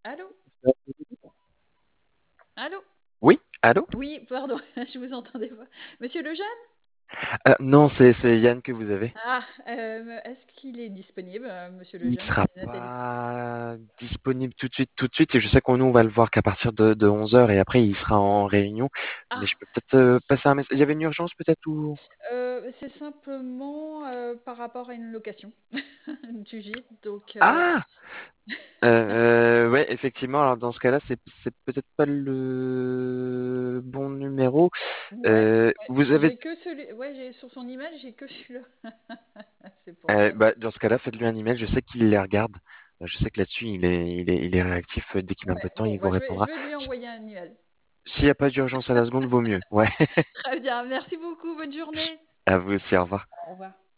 Allô? Allô? Oui, allô? Oui, pardon, je vous entendais pas. Monsieur Lejeune? Non, c'est Yann que vous avez. Ah, est-ce qu'il est disponible, monsieur Il Lejeune? sera C'est Nathalie. pas disponible tout de suite, et je sais qu'on nous on va le voir qu'à partir de 11 heures et après il sera en réunion. Mais Ah, je peux peut-être passer un message. Il y avait une urgence peut-être ou? c'est simplement par rapport à une location du gîte. Donc, Ah! Ouais, effectivement. Alors dans ce cas-là, c'est peut-être pas le bon numéro. ouais, ouais. Vous avez J'ai que celui. Ouais, j'ai sur son email, j'ai que celui-là. C'est pour ça. bah, dans ce cas-là, faites-lui un email. Je sais qu'il les regarde. Je sais que là-dessus, il est réactif. Dès qu'il met un peu Ouais, de temps, bon, il vous bah, je répondra. vais lui envoyer un email. S'il n'y a pas d'urgence à la seconde, vaut mieux. Ouais. Très bien, merci beaucoup, bonne journée. À vous aussi, au revoir. Au revoir.